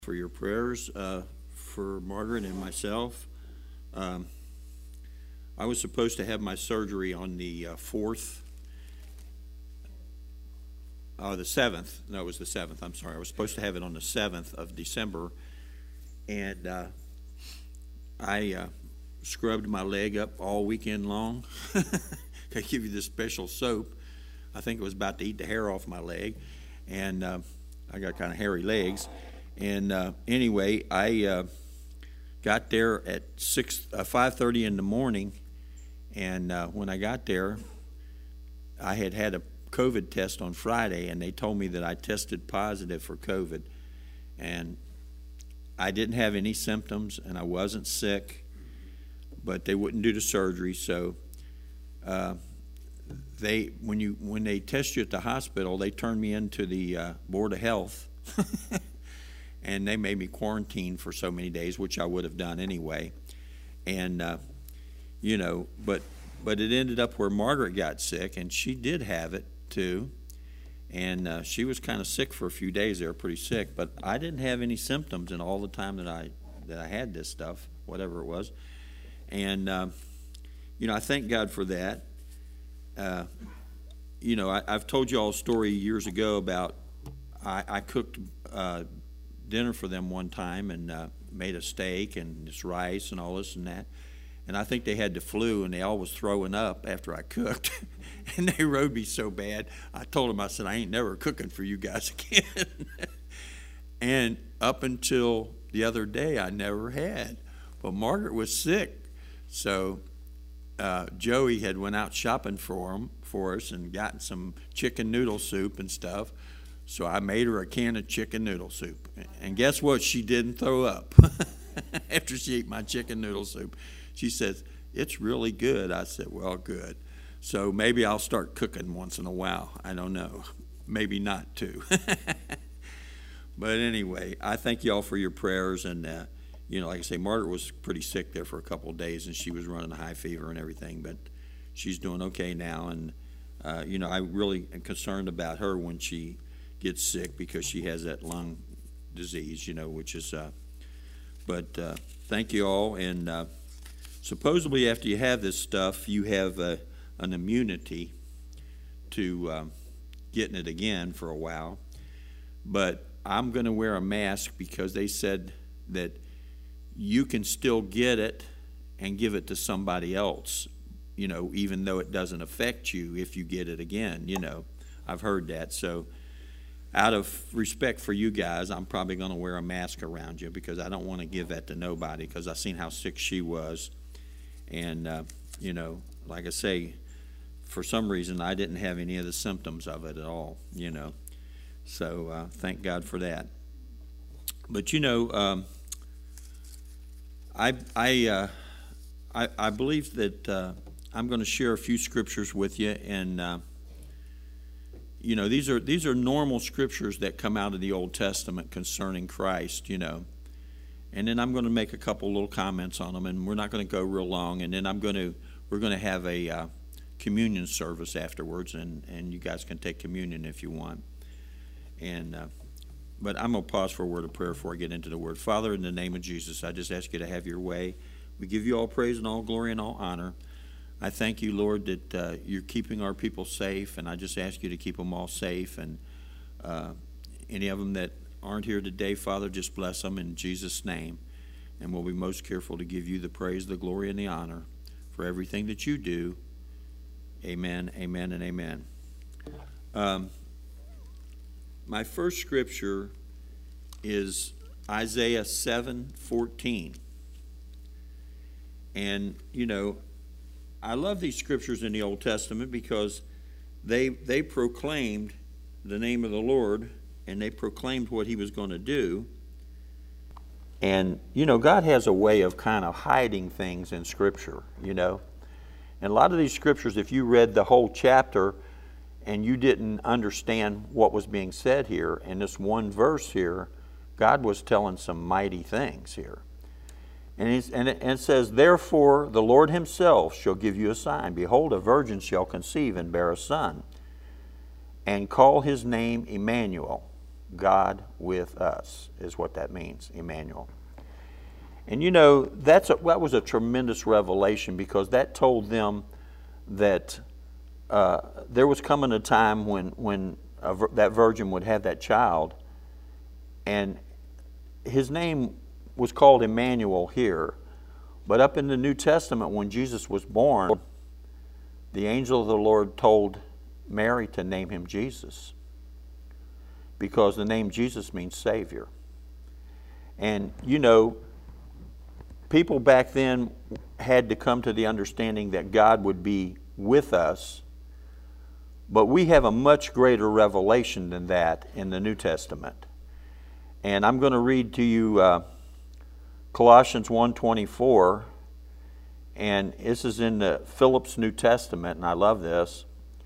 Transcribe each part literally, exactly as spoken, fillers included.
For your prayers uh, for Margaret and myself. Um, I was supposed to have my surgery on the uh, fourth, uh, the seventh. No, it was the seventh. I'm sorry. I was supposed to have it on the seventh of December, and uh, I uh, scrubbed my leg up all weekend long. They give you this special soap. I think it was about to eat the hair off my leg, and uh, I got kind of hairy legs. And uh, anyway, I uh, got there at six, uh, five thirty in the morning, and uh, when I got there, I had had a COVID test on Friday, and they told me that I tested positive for COVID, and I didn't have any symptoms, and I wasn't sick, but they wouldn't do the surgery, so uh, they when you when they test you at the hospital, they turned me into the uh, Board of Health. And they made me quarantine for so many days, which I would have done anyway. And, uh, you know, but but it ended up where Margaret got sick, and she did have it too. And uh, she was kind of sick for a few days there, pretty sick. But I didn't have any symptoms in all the time that I that I had this stuff, whatever it was. And, uh, you know, I thank God for that. Uh, you know, I, I've told you all a story years ago about I, I cooked uh, dinner for them one time and uh, made a steak and this rice and all this and that. And I think they had the flu, and they all was throwing up after I cooked. And they rode me so bad. I told them, I said, I ain't never cooking for you guys again. And up until the other day, I never had. But Margaret was sick. So uh, Joey had went out shopping for, 'em, for us and gotten some chicken noodle soup and stuff. So I made her a can of chicken noodle soup. And guess what? She didn't throw up after she ate my chicken noodle soup. She says, it's really good. I said, well, good. So maybe I'll start cooking once in a while. I don't know. Maybe not, too. But anyway, I thank you all for your prayers. And, uh, you know, like I say, Margaret was pretty sick there for a couple of days, and she was running a high fever and everything. But she's doing okay now. And, uh, you know, I really am concerned about her when she gets sick, because she has that lung disease, you know, which is, uh, but uh, thank you all. And uh, supposedly after you have this stuff, you have uh, an immunity to um, getting it again for a while. But I'm going to wear a mask because they said that you can still get it and give it to somebody else, you know, even though it doesn't affect you if you get it again, you know. I've heard that. So out of respect for you guys, I'm probably going to wear a mask around you, because I don't want to give that to nobody, because I seen how sick she was. And, uh, you know, like I say, for some reason, I didn't have any of the symptoms of it at all, you know. So uh, thank God for that. But, you know, um, I, I, uh, I, I believe that uh, I'm going to share a few scriptures with you, and uh, you know, these are these are normal scriptures that come out of the Old Testament concerning Christ, you know. And then I'm going to make a couple little comments on them, and we're not going to go real long. And then I'm going to we're going to have a uh, communion service afterwards, and and you guys can take communion if you want. And uh, but I'm going to pause for a word of prayer before I get into the word. Father, in the name of Jesus, I just ask you to have your way. We give you all praise and all glory and all honor. I thank you, Lord, that uh, you're keeping our people safe, and I just ask you to keep them all safe. And uh, any of them that aren't here today, Father, just bless them in Jesus' name. And we'll be most careful to give you the praise, the glory, and the honor for everything that you do. Amen, amen, and amen. Um, my first scripture is Isaiah seven fourteen. And, you know, I love these scriptures in the Old Testament because they they proclaimed the name of the Lord, and they proclaimed what he was going to do. And, you know, God has a way of kind of hiding things in Scripture, you know. And a lot of these scriptures, if you read the whole chapter and you didn't understand what was being said here, in this one verse here, God was telling some mighty things here. And, he's, and, it, and it says, therefore the Lord himself shall give you a sign. Behold, a virgin shall conceive and bear a son, and call his name Emmanuel. God with us is what that means, Emmanuel. And you know, that's a, that was a tremendous revelation, because that told them that uh, there was coming a time when, when a, that virgin would have that child, and his name was called Emmanuel here. But up in the New Testament, when Jesus was born, the angel of the Lord told Mary to name him Jesus, because the name Jesus means Savior. And you know, people back then had to come to the understanding that God would be with us, but we have a much greater revelation than that in the New Testament. And I'm going to read to you uh, Colossians one twenty-four, and this is in the Phillips New Testament, and I love this.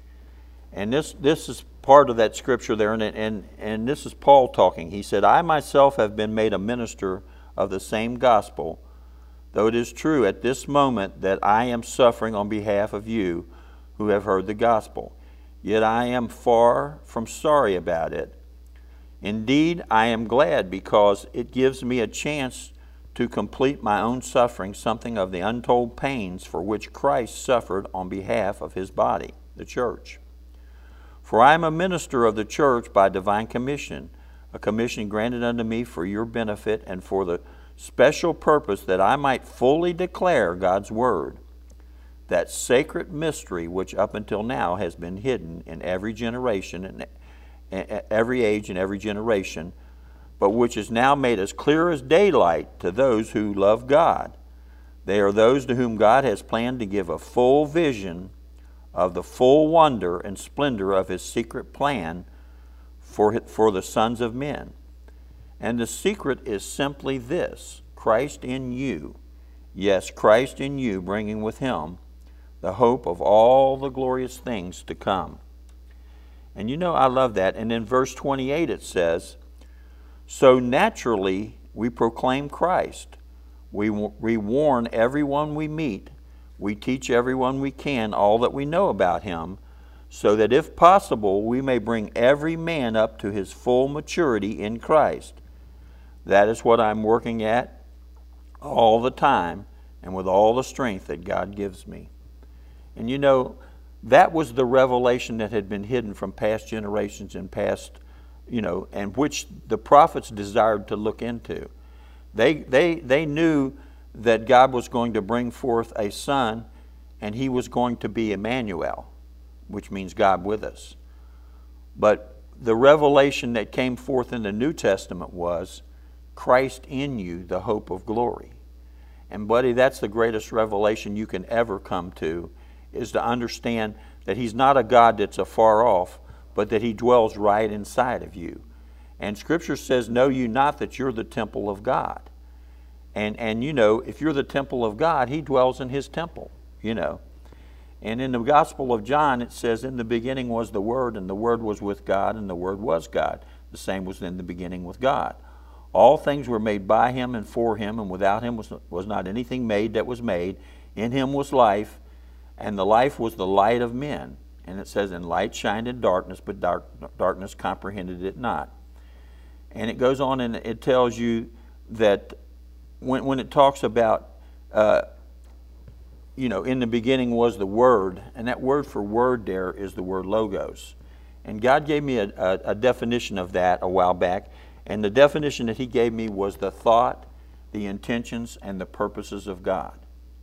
And this this is part of that scripture there, and, and, and this is Paul talking. He said, I myself have been made a minister of the same gospel, though it is true at this moment that I am suffering on behalf of you who have heard the gospel. Yet I am far from sorry about it. Indeed, I am glad, because it gives me a chance to complete my own suffering, something of the untold pains for which Christ suffered on behalf of his body, the church. For I am a minister of the church by divine commission, a commission granted unto me for your benefit and for the special purpose that I might fully declare God's word, that sacred mystery which up until now has been hidden in every generation and every age and every generation, but which is now made as clear as daylight to those who love God. They are those to whom God has planned to give a full vision of the full wonder and splendor of his secret plan for, for the sons of men. And the secret is simply this: Christ in you. Yes, Christ in you, bringing with him the hope of all the glorious things to come. And you know, I love that. And in verse twenty-eight it says, so naturally we proclaim Christ. We, we warn everyone we meet. We teach everyone we can all that we know about him, so that if possible we may bring every man up to his full maturity in Christ. That is what I'm working at all the time and with all the strength that God gives me. And you know, that was the revelation that had been hidden from past generations and past, you know, and which the prophets desired to look into. They, they, they knew that God was going to bring forth a son, and he was going to be Emmanuel, which means God with us. But the revelation that came forth in the New Testament was Christ in you, the hope of glory. And buddy, that's the greatest revelation you can ever come to, is to understand that he's not a God that's afar off, but that he dwells right inside of you. And Scripture says, know you not that you're the temple of God. And, and you know, if you're the temple of God, he dwells in his temple, you know. And in the Gospel of John, it says, in the beginning was the Word, and the Word was with God, and the Word was God. The same was in the beginning with God. All things were made by him and for him, and without him was, was not anything made that was made. In him was life, and the life was the light of men. And it says, and light shined in darkness, but dark, darkness comprehended it not. And it goes on and it tells you that when, when it talks about, uh, you know, in the beginning was the Word, and that word for word there is the word logos. And God gave me a, a, a definition of that a while back, and the definition that he gave me was the thought, the intentions, and the purposes of God.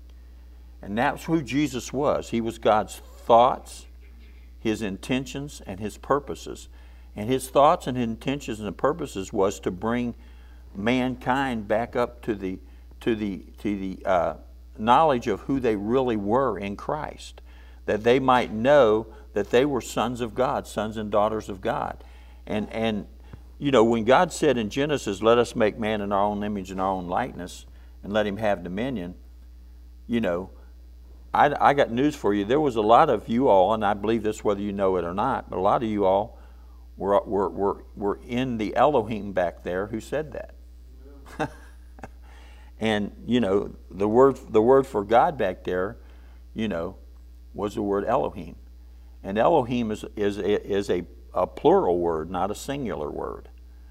And that's who Jesus was. He was God's thoughts, his intentions, and his purposes. And his thoughts and intentions and purposes was to bring mankind back up to the to the to the uh, knowledge of who they really were in Christ, that they might know that they were sons of God, sons and daughters of God. And and you know, when God said in Genesis, "Let us make man in our own image and our own likeness, and let him have dominion," you know, I, I got news for you. There was a lot of you all, and I believe this whether you know it or not, but a lot of you all were were were, were in the Elohim back there who said that. And you know, the word the word for God back there, you know, was the word Elohim. And Elohim is is is a, a plural word, not a singular word.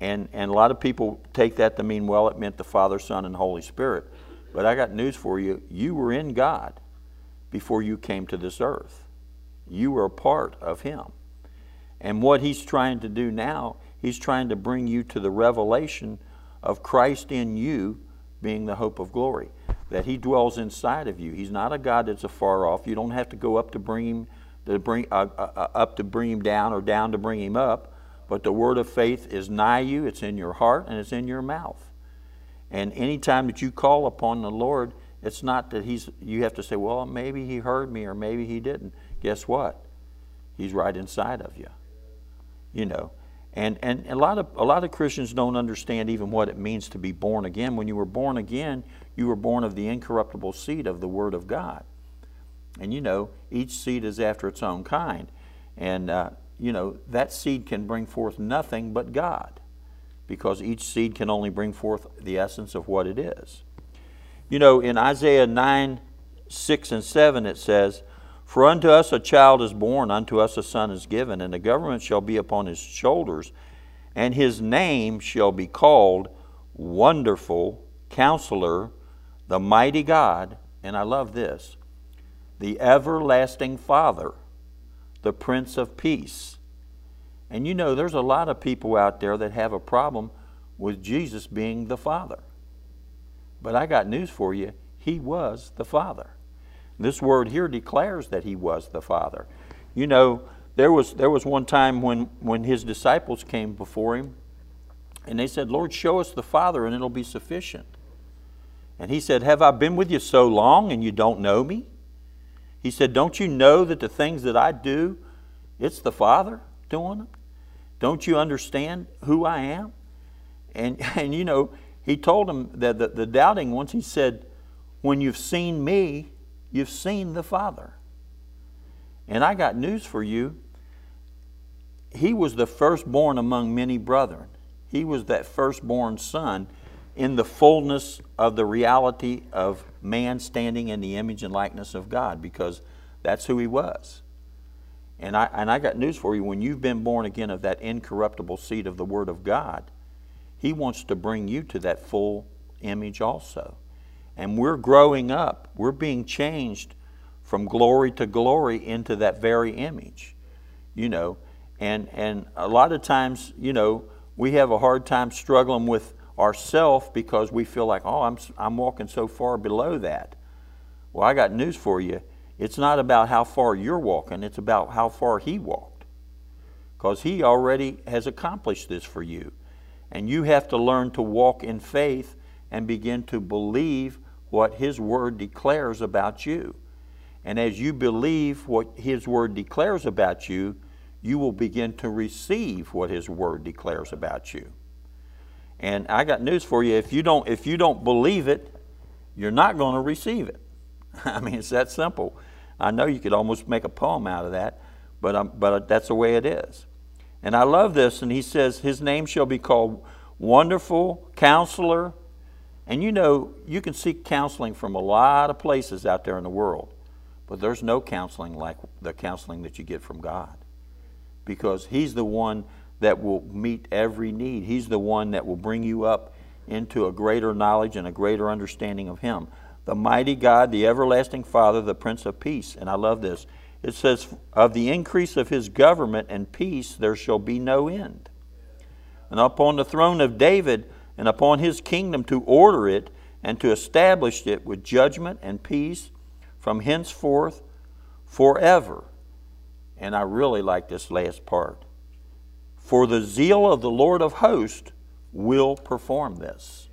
And, and a lot of people take that to mean, well, it meant the Father, Son, and Holy Spirit. But I got news for you. You were in God before you came to this earth. You were a part of Him. And what He's trying to do now, He's trying to bring you to the revelation of Christ in you being the hope of glory, that He dwells inside of you. He's not a God that's afar off. You don't have to go up to bring Him, to bring, uh, uh, up to bring Him down or down to bring Him up. But the word of faith is nigh you, it's in your heart, and it's in your mouth. And any time that you call upon the Lord, it's not that He's, you have to say, well, maybe He heard me or maybe He didn't. Guess what? He's right inside of you. You know. And and a lot of a lot of Christians don't understand even what it means to be born again. When you were born again, you were born of the incorruptible seed of the Word of God. And you know, each seed is after its own kind. And uh, you know, that seed can bring forth nothing but God, because each seed can only bring forth the essence of what it is. You know, in Isaiah nine, six and seven it says, "For unto us a child is born, unto us a son is given, and the government shall be upon His shoulders, and His name shall be called Wonderful, Counselor, the Mighty God," and I love this, "the Everlasting Father, the Prince of Peace." And you know, there's a lot of people out there that have a problem with Jesus being the Father. But I got news for you. He was the Father. This word here declares that He was the Father. You know, there was there was one time when, when His disciples came before Him, and they said, "Lord, show us the Father, and it'll be sufficient." And He said, "Have I been with you so long, and you don't know me?" He said, "Don't you know that the things that I do, it's the Father doing them? Don't you understand who I am?" And, and you know, He told them that the, the doubting ones, He said, "When you've seen me, you've seen the Father." And I got news for you. He was the firstborn among many brethren. He was that firstborn son in the fullness of the reality of man standing in the image and likeness of God, because that's who He was. And I, and I got news for you. When you've been born again of that incorruptible seed of the Word of God, He wants to bring you to that full image also. And we're growing up. We're being changed from glory to glory into that very image. You know, and, and a lot of times, you know, we have a hard time struggling with ourself because we feel like, oh, I'm, I'm walking so far below that. Well, I got news for you. It's not about how far you're walking. It's about how far He walked. Because He already has accomplished this for you. And you have to learn to walk in faith and begin to believe what His Word declares about you. And as you believe what His Word declares about you, you will begin to receive what His Word declares about you. And I got news for you. If you don't, if you don't believe it, you're not going to receive it. I mean, it's that simple. I know you could almost make a poem out of that, but, um, but that's the way it is. And I love this, and He says, His name shall be called Wonderful, Counselor. And you know, you can seek counseling from a lot of places out there in the world, but there's no counseling like the counseling that you get from God, because He's the one that will meet every need. He's the one that will bring you up into a greater knowledge and a greater understanding of Him. The mighty God, the everlasting Father, the Prince of Peace. And I love this. It says, of the increase of His government and peace there shall be no end. And upon the throne of David and upon His kingdom, to order it and to establish it with judgment and peace from henceforth forever. And I really like this last part. For the zeal of the Lord of hosts will perform this.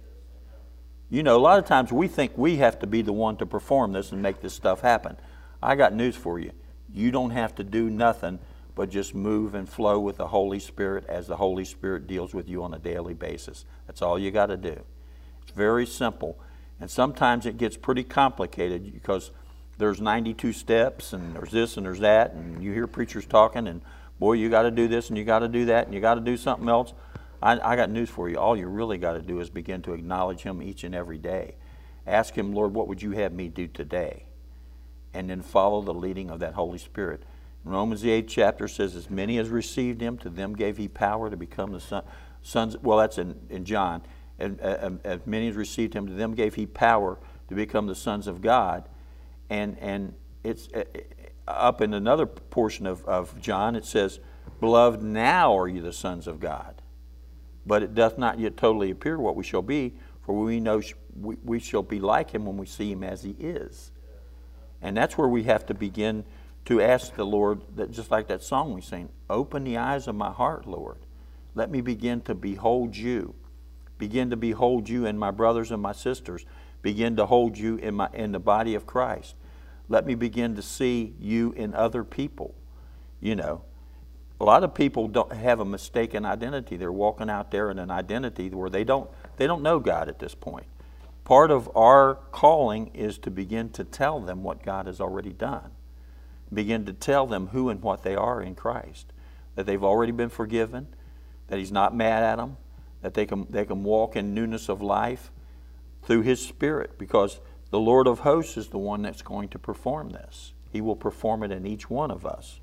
You know, a lot of times we think we have to be the one to perform this and make this stuff happen. I got news for you. You don't have to do nothing but just move and flow with the Holy Spirit as the Holy Spirit deals with you on a daily basis. That's all you got to do. It's very simple. And sometimes it gets pretty complicated because there's ninety-two steps and there's this and there's that, and you hear preachers talking and, boy, you got to do this and you got to do that and you got to do something else. I, I got news for you. All you really got to do is begin to acknowledge Him each and every day. Ask Him, Lord, what would you have me do today? And then follow the leading of that Holy Spirit. Romans the eighth chapter says, as many as received Him, to them gave He power to become the son, sons. Well, that's in, in John. And uh, as many as received him, to them gave he power to become the sons of God. And and it's uh, up in another portion of, of John, it says, beloved, now are you the sons of God. But it doth not yet totally appear what we shall be, for we know sh we, we shall be like him when we see him as he is. And that's where we have to begin to ask the Lord, that just like that song we sing, open the eyes of my heart, Lord. Let me begin to behold you. Begin to behold you in my brothers and my sisters. Begin to hold you in, my, in the body of Christ. Let me begin to see you in other people. You know, a lot of people don't have a mistaken identity. They're walking out there in an identity where they don't, they don't know God at this point. Part of our calling is to begin to tell them what God has already done. Begin to tell them who and what they are in Christ. That they've already been forgiven, that he's not mad at them, that they can, they can walk in newness of life through his Spirit, because the Lord of hosts is the one that's going to perform this. He will perform it in each one of us.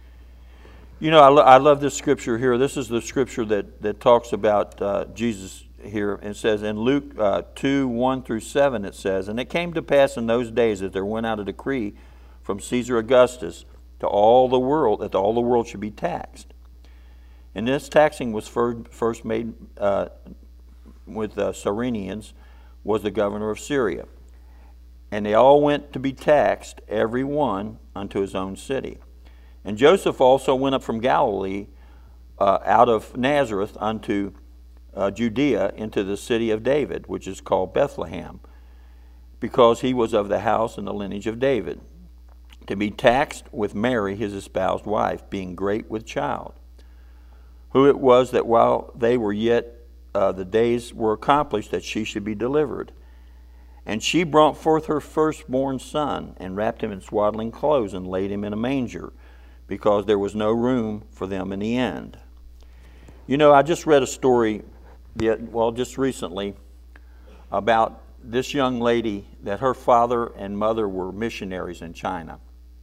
You know, I, lo I love this scripture here. This is the scripture that, that talks about uh, Jesus here. It says in Luke uh, two, one through seven, it says, and it came to pass in those days that there went out a decree from Caesar Augustus to all the world, that all the world should be taxed. And this taxing was first made uh, with uh, Cyrenians, was the governor of Syria. And they all went to be taxed, every one unto his own city. And Joseph also went up from Galilee, uh, out of Nazareth unto uh, Judea, into the city of David, which is called Bethlehem, because he was of the house and the lineage of David, to be taxed with Mary, his espoused wife, being great with child. Who it was that while they were yet, uh, the days were accomplished, that she should be delivered. And she brought forth her firstborn son, and wrapped him in swaddling clothes, and laid him in a manger, because there was no room for them in the inn. You know, I just read a story, well, just recently, about this young lady, that her father and mother were missionaries in China.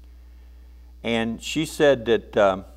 And she said that um,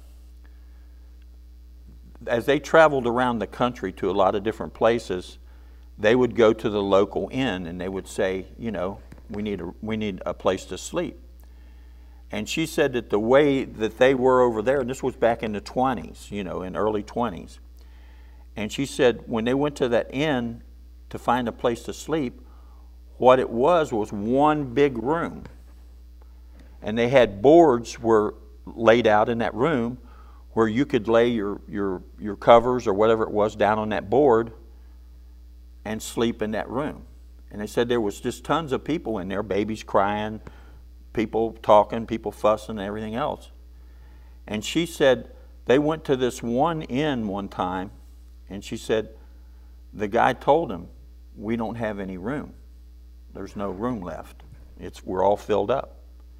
as they traveled around the country to a lot of different places, they would go to the local inn and they would say, you know, we need a, we need a place to sleep. And she said that the way that they were over there, and this was back in the twenties, you know, in early twenties, and she said when they went to that inn to find a place to sleep, what it was was one big room. And they had boards were laid out in that room where you could lay your, your, your covers or whatever it was down on that board and sleep in that room. And they said there was just tons of people in there, babies crying, people talking, people fussing, and everything else. And she said they went to this one inn one time, and she said the guy told them, we don't have any room. There's no room left. It's, we're all filled up.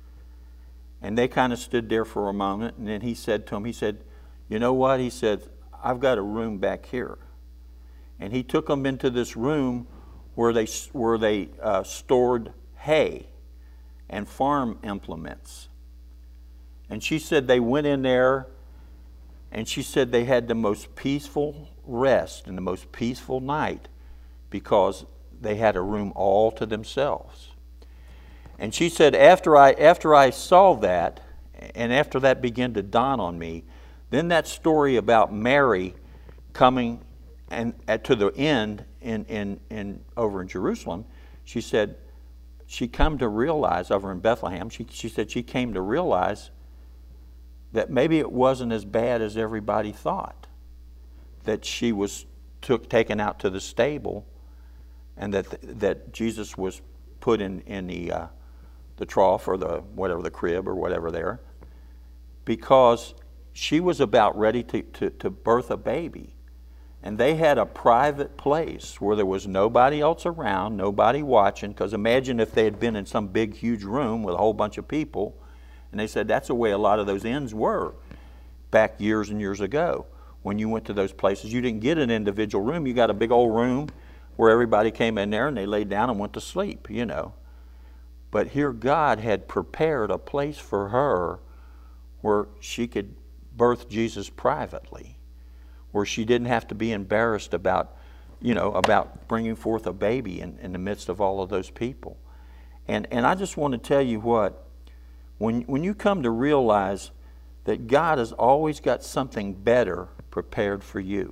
And they kind of stood there for a moment, and then he said to him, he said, you know what? He said, I've got a room back here. And he took them into this room where they, where they uh, stored hay and farm implements. And she said they went in there, and she said they had the most peaceful rest and the most peaceful night because they had a room all to themselves. And she said, after I, after I saw that, and after that began to dawn on me, then that story about Mary coming and at, to the end in, in, in, over in Jerusalem, she said, she come to realize, over in Bethlehem, she, she said she came to realize that maybe it wasn't as bad as everybody thought, that she was took, taken out to the stable, and that, that Jesus was put in, in the, uh, the trough or the whatever, the crib or whatever there, because she was about ready to, to, to birth a baby. And they had a private place where there was nobody else around, nobody watching, because imagine if they had been in some big, huge room with a whole bunch of people. And they said that's the way a lot of those inns were back years and years ago. When you went to those places, you didn't get an individual room. You got a big old room where everybody came in there and they laid down and went to sleep, you know. But here God had prepared a place for her where she could birth Jesus privately, where she didn't have to be embarrassed about, you know, about bringing forth a baby in, in the midst of all of those people. And and I just want to tell you what, when when you come to realize that God has always got something better prepared for you.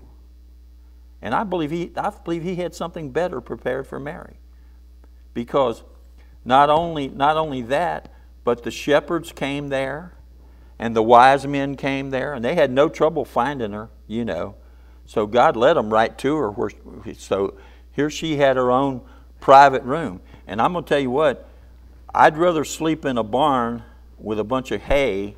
And I believe he I believe he had something better prepared for Mary. Because not only not only that, but the shepherds came there and the wise men came there, and they had no trouble finding her, you know. So God led them right to her. Where, so here she had her own private room. And I'm going to tell you what, I'd rather sleep in a barn with a bunch of hay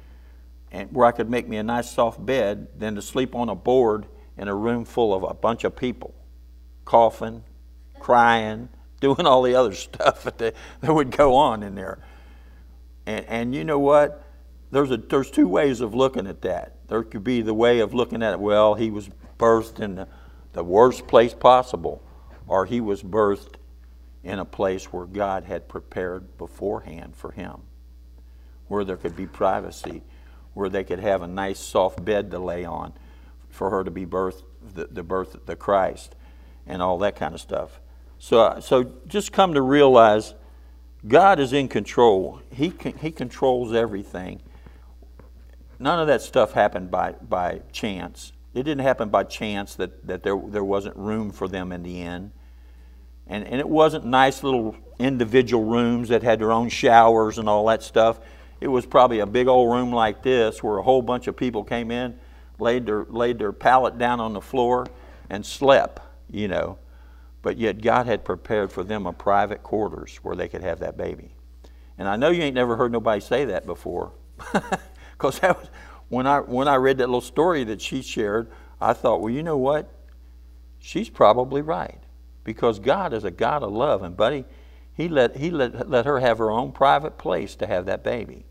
and where I could make me a nice soft bed than to sleep on a board in a room full of a bunch of people, coughing, crying, doing all the other stuff that, they, that would go on in there. And, and you know what? There's a there's two ways of looking at that. There could be the way of looking at it, well, he was birthed in the, the worst place possible, or he was birthed in a place where God had prepared beforehand for him, where there could be privacy, where they could have a nice soft bed to lay on for her to be birthed, the, the birth of the Christ, and all that kind of stuff. So, so just come to realize God is in control. He He controls everything. None of that stuff happened by, by chance. It didn't happen by chance that, that there, there wasn't room for them in the inn. And, and it wasn't nice little individual rooms that had their own showers and all that stuff. It was probably a big old room like this where a whole bunch of people came in, laid their, laid their pallet down on the floor, and slept, you know. But yet God had prepared for them a private quarters where they could have that baby. And I know you ain't never heard nobody say that before. Because that was, when I when I read that little story that she shared, I thought, well, you know what? She's probably right. Because God is a God of love. And buddy, he let he let, let her have her own private place to have that baby.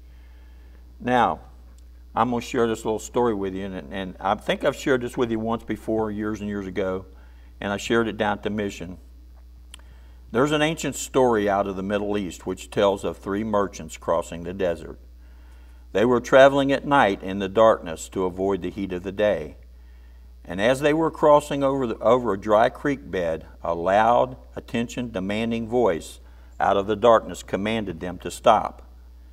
Now, I'm going to share this little story with you. And, and I think I've shared this with you once before, years and years ago. And I shared it down at the mission. There's an ancient story out of the Middle East which tells of three merchants crossing the desert. They were traveling at night in the darkness to avoid the heat of the day. And as they were crossing over, the, over a dry creek bed, a loud, attention-demanding voice out of the darkness commanded them to stop.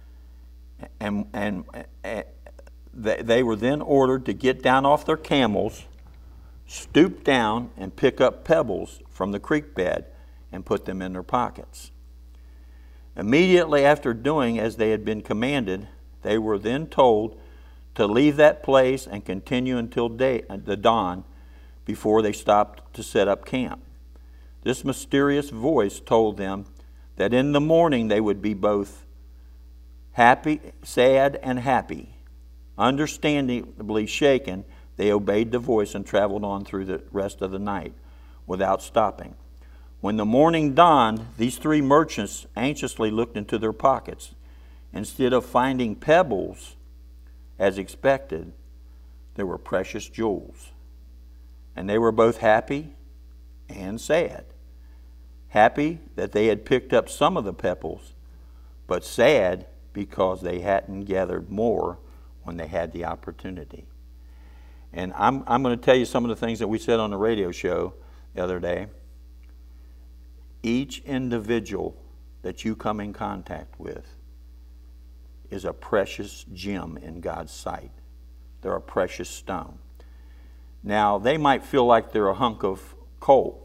And, and, and they were then ordered to get down off their camels, stoop down, and pick up pebbles from the creek bed and put them in their pockets. Immediately after doing as they had been commanded, they were then told to leave that place and continue until day, the dawn before they stopped to set up camp. This mysterious voice told them that in the morning they would be both happy, sad, and happy. Understandably shaken, they obeyed the voice and traveled on through the rest of the night without stopping. When the morning dawned, these three merchants anxiously looked into their pockets. Instead of finding pebbles, as expected, there were precious jewels. And they were both happy and sad. Happy that they had picked up some of the pebbles, but sad because they hadn't gathered more when they had the opportunity. And I'm, I'm going to tell you some of the things that we said on the radio show the other day. Each individual that you come in contact with is a precious gem in God's sight. They're a precious stone. Now, they might feel like they're a hunk of coal.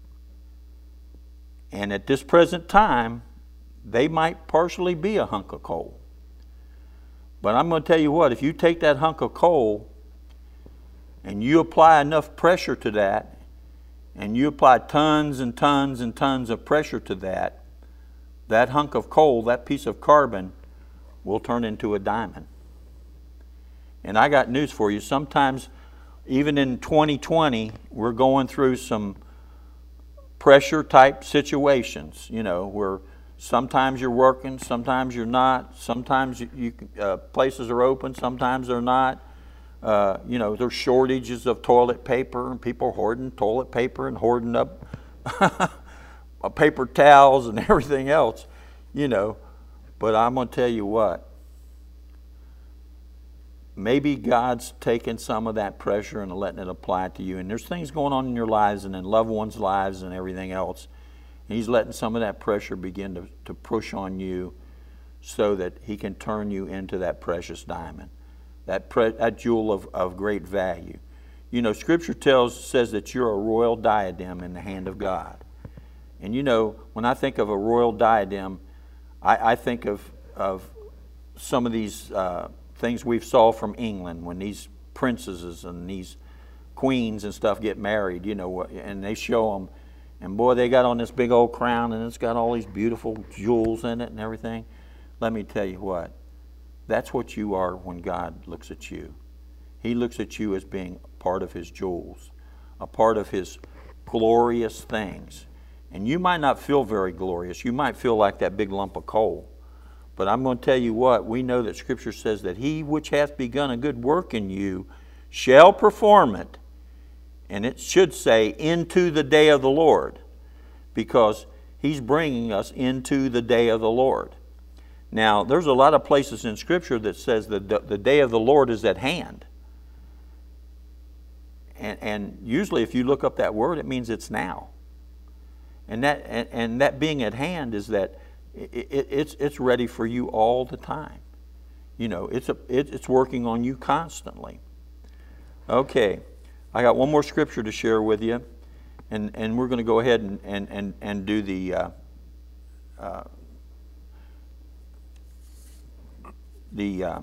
And at this present time, they might partially be a hunk of coal. But I'm going to tell you what, if you take that hunk of coal and you apply enough pressure to that, and you apply tons and tons and tons of pressure to that, that hunk of coal, that piece of carbon, will turn into a diamond. And I got news for you. Sometimes, even in twenty twenty, we're going through some pressure type situations, you know, where sometimes you're working, sometimes you're not, sometimes you, you uh, places are open, sometimes they're not. Uh, you know, there's shortages of toilet paper, and people hoarding toilet paper and hoarding up paper towels and everything else, you know. But I'm going to tell you what, maybe God's taking some of that pressure and letting it apply to you. And there's things going on in your lives and in loved ones' lives and everything else. And He's letting some of that pressure begin to, to push on you so that He can turn you into that precious diamond, that, pre, that jewel of, of great value. You know, Scripture tells says that you're a royal diadem in the hand of God. And you know, when I think of a royal diadem, I, I think of, of some of these uh, things we've saw from England when these princesses and these queens and stuff get married, you know, and they show them, and boy, they got on this big old crown and it's got all these beautiful jewels in it and everything. Let me tell you what, that's what you are when God looks at you. He looks at you as being part of His jewels, a part of His glorious things. And you might not feel very glorious. You might feel like that big lump of coal. But I'm going to tell you what, we know that Scripture says that He which hath begun a good work in you shall perform it. And it should say, into the day of the Lord. Because He's bringing us into the day of the Lord. Now, there's a lot of places in Scripture that says that the, the day of the Lord is at hand. And, and usually if you look up that word, it means it's now. And that, and, and that being at hand is that it, it, it's, it's ready for you all the time. You know, it's, a, it, it's working on you constantly. Okay, I got one more scripture to share with you. And, and we're going to go ahead and, and, and, and do the, uh, uh, the uh,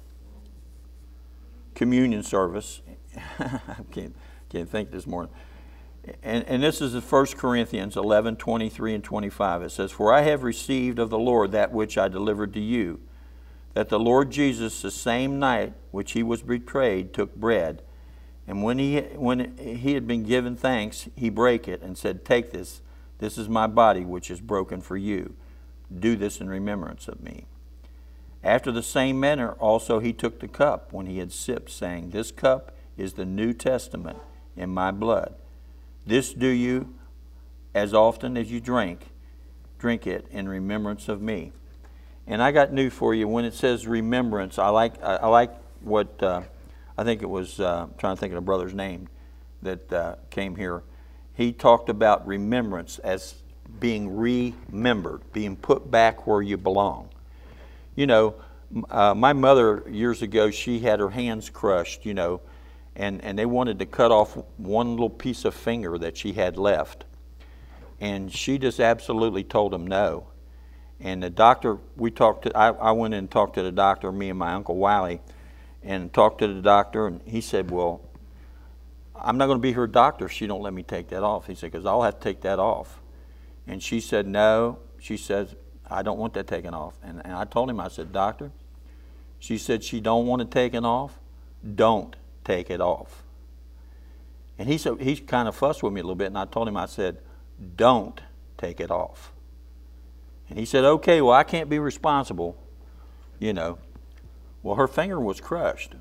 communion service. I can't, can't think this morning. And, and this is in First Corinthians eleven, twenty-three and twenty-five. It says, For I have received of the Lord that which I delivered to you, that the Lord Jesus, the same night which He was betrayed, took bread. And when he, when he had been given thanks, He brake it and said, Take this, this is my body which is broken for you. Do this in remembrance of me. After the same manner also He took the cup when He had sipped, saying, This cup is the New Testament in my blood. This do you as often as you drink, drink it in remembrance of me. And I got news for you. When it says remembrance, I like I, I like what uh, I think it was. Uh, I'm trying to think of the brother's name that uh, came here. He talked about remembrance as being remembered, being put back where you belong. You know, uh, my mother years ago, she had her hands crushed. You know. And, and they wanted to cut off one little piece of finger that she had left. And she just absolutely told them no. And the doctor, we talked to, I, I went in and talked to the doctor, me and my Uncle Wiley, and talked to the doctor, and he said, well, I'm not going to be her doctor if she don't let me take that off. He said, because I'll have to take that off. And she said, no. She says, I don't want that taken off. And, and I told him, I said, doctor, she said she don't want it taken off. Don't take it off. And he said, he kind of fussed with me a little bit, and I told him, I said, don't take it off. And he said, okay, well, I can't be responsible, you know. Well, her finger was crushed.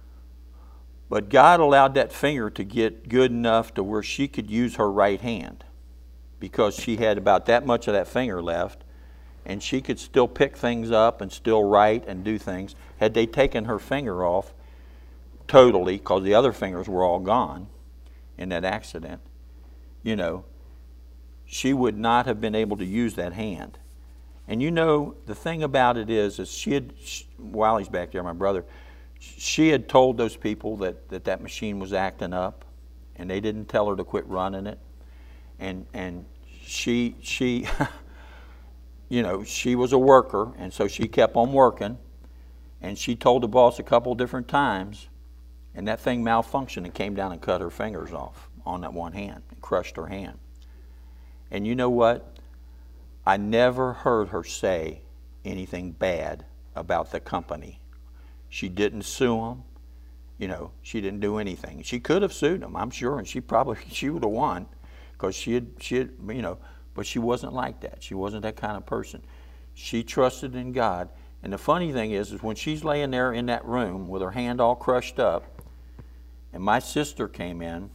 But God allowed that finger to get good enough to where she could use her right hand, because she had about that much of that finger left, and she could still pick things up and still write and do things. Had they taken her finger off, totally, because the other fingers were all gone in that accident, you know, she would not have been able to use that hand. And you know, the thing about it is, is she had, while he's back there, my brother, she had told those people that that, that machine was acting up, and they didn't tell her to quit running it. And, and she, she you know, she was a worker, and so she kept on working, and she told the boss a couple different times. And that thing malfunctioned and came down and cut her fingers off on that one hand and crushed her hand. And you know what? I never heard her say anything bad about the company. She didn't sue them. You know, she didn't do anything. She could have sued them, I'm sure, and she probably she would have won, because she had, she had, you know, but she wasn't like that. She wasn't that kind of person. She trusted in God. And the funny thing is, is when she's laying there in that room with her hand all crushed up, and my sister came in,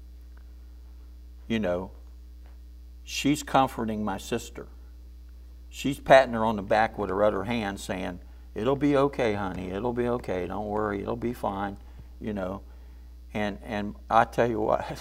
you know, she's comforting my sister. She's patting her on the back with her other hand saying, it'll be okay, honey. It'll be okay. Don't worry. It'll be fine, you know. And, and I tell you what,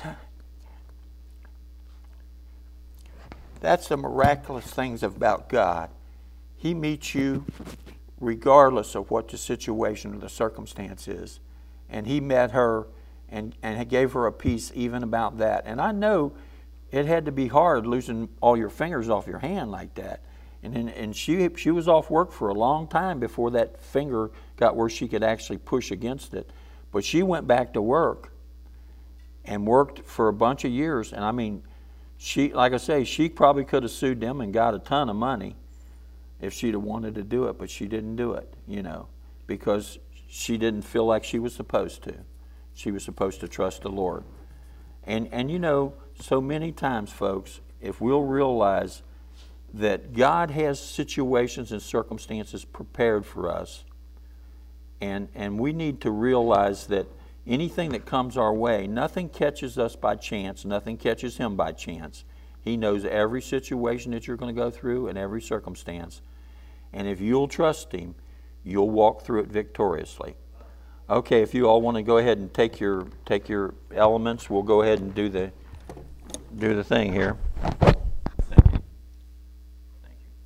that's the miraculous things about God. He meets you regardless of what the situation or the circumstance is. And he met her and, and gave her a peace even about that. And I know it had to be hard losing all your fingers off your hand like that. And, and, and she, she was off work for a long time before that finger got where she could actually push against it. But she went back to work and worked for a bunch of years. And I mean, she, like I say, she probably could have sued them and got a ton of money if she'd have wanted to do it, but she didn't do it, you know, because she didn't feel like she was supposed to. She was supposed to trust the Lord. And, and you know, so many times, folks, if we'll realize that God has situations and circumstances prepared for us, and, and we need to realize that anything that comes our way, nothing catches us by chance, nothing catches him by chance. He knows every situation that you're going to go through and every circumstance. And if you'll trust him, you'll walk through it victoriously. Okay, if you all want to go ahead and take your take your elements, we'll go ahead and do the do the thing here. Thank you. Thank you.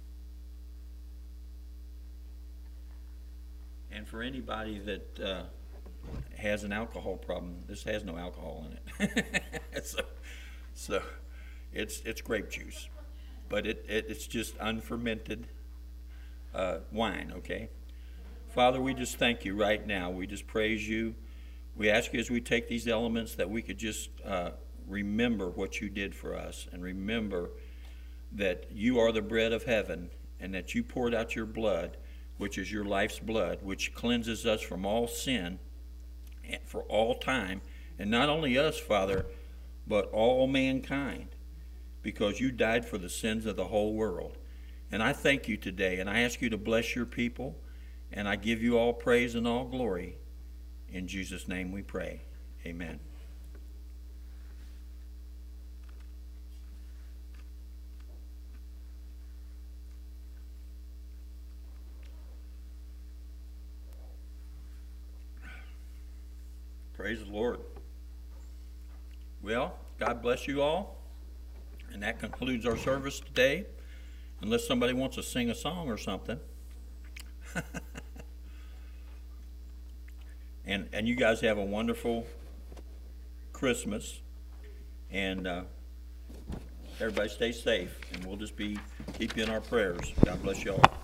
And for anybody that uh, has an alcohol problem, this has no alcohol in it. so, so it's it's grape juice, but it, it it's just unfermented uh, wine. Okay. Father, we just thank you right now. We just praise you. We ask you as we take these elements that we could just uh, remember what you did for us and remember that you are the bread of heaven and that you poured out your blood, which is your life's blood, which cleanses us from all sin for all time. And not only us, Father, but all mankind, because you died for the sins of the whole world. And I thank you today, and I ask you to bless your people. And I give you all praise and all glory. In Jesus' name we pray. Amen. Praise the Lord. Well, God bless you all. And that concludes our service today. Unless somebody wants to sing a song or something. and and you guys have a wonderful Christmas, and uh, everybody stay safe, and we'll just be keep you in our prayers. God bless you all.